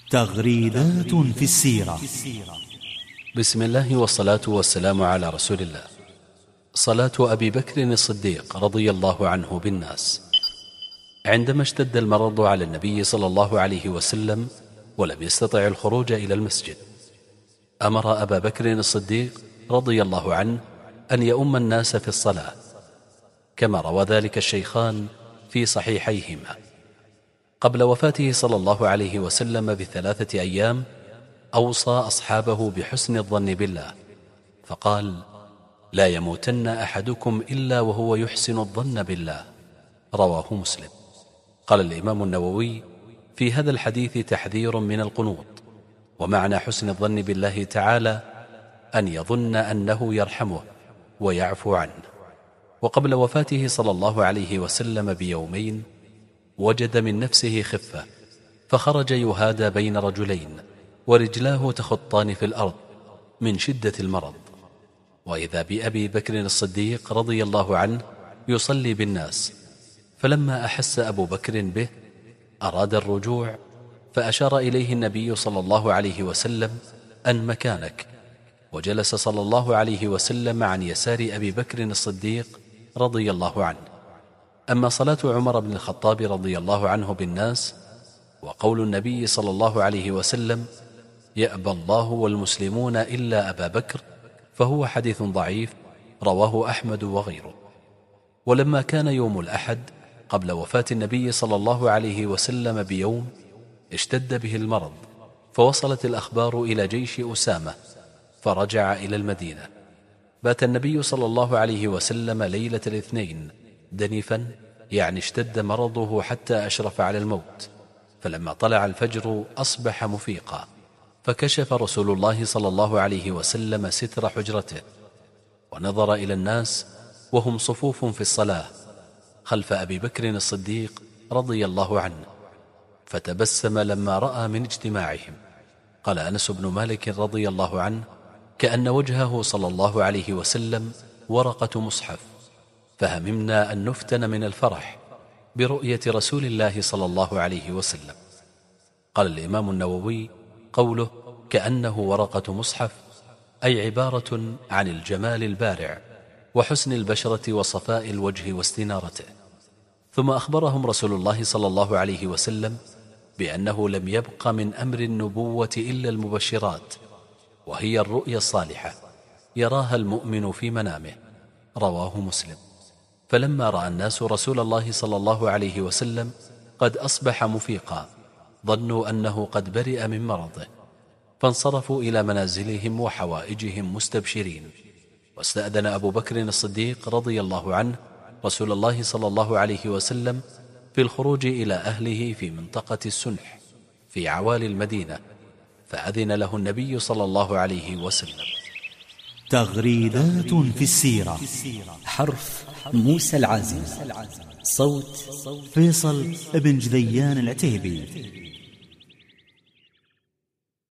تغريدات في السيرة. بسم الله والصلاة والسلام على رسول الله. صلاة أبي بكر الصديق رضي الله عنه بالناس. عندما اشتد المرض على النبي صلى الله عليه وسلم ولم يستطع الخروج إلى المسجد، أمر أبا بكر الصديق رضي الله عنه أن يؤم الناس في الصلاة، كما روى ذلك الشيخان في صحيحيهما. قبل وفاته صلى الله عليه وسلم ب3 أيام أوصى أصحابه بحسن الظن بالله، فقال: لا يموتن أحدكم إلا وهو يحسن الظن بالله، رواه مسلم. قال الإمام النووي: في هذا الحديث تحذير من القنوط، ومعنى حسن الظن بالله تعالى أن يظن أنه يرحمه ويعفو عنه. وقبل وفاته صلى الله عليه وسلم بيومين وجد من نفسه خفة، فخرج يهادى بين رجلين ورجلاه تخطان في الأرض من شدة المرض، وإذا بأبي بكر الصديق رضي الله عنه يصلي بالناس، فلما أحس أبو بكر به أراد الرجوع، فأشار إليه النبي صلى الله عليه وسلم أن مكانك، وجلس صلى الله عليه وسلم عن يسار أبي بكر الصديق رضي الله عنه. أما صلاة عمر بن الخطاب رضي الله عنه بالناس وقول النبي صلى الله عليه وسلم: يأبى الله والمسلمون إلا أبا بكر، فهو حديث ضعيف رواه أحمد وغيره. ولما كان يوم الأحد قبل وفاة النبي صلى الله عليه وسلم بيوم اشتد به المرض، فوصلت الأخبار إلى جيش أسامة، فرجع إلى المدينة. بات النبي صلى الله عليه وسلم ليلة الاثنين دنفا، يعني اشتد مرضه حتى أشرف على الموت، فلما طلع الفجر أصبح مفيقا، فكشف رسول الله صلى الله عليه وسلم ستر حجرته، ونظر إلى الناس وهم صفوف في الصلاة خلف أبي بكر الصديق رضي الله عنه، فتبسم لما رأى من اجتماعهم. قال أنس بن مالك رضي الله عنه: كأن وجهه صلى الله عليه وسلم ورقة مصحف، فهممنا أن نفتن من الفرح برؤية رسول الله صلى الله عليه وسلم. قال الإمام النووي: قوله كأنه ورقة مصحف أي عبارة عن الجمال البارع وحسن البشرة وصفاء الوجه واستنارته. ثم أخبرهم رسول الله صلى الله عليه وسلم بأنه لم يبق من أمر النبوة إلا المبشرات، وهي الرؤيا الصالحة يراها المؤمن في منامه، رواه مسلم. فلما رأى الناس رسول الله صلى الله عليه وسلم قد أصبح مفيقا، ظنوا أنه قد برئ من مرضه، فانصرفوا إلى منازلهم وحوائجهم مستبشرين. واستأذن أبو بكر الصديق رضي الله عنه رسول الله صلى الله عليه وسلم في الخروج إلى أهله في منطقة السنح في عوالي المدينة، فأذن له النبي صلى الله عليه وسلم. تغريدات في السيرة. حرف موسى العازم، صوت فيصل بن جذيان العتيبي.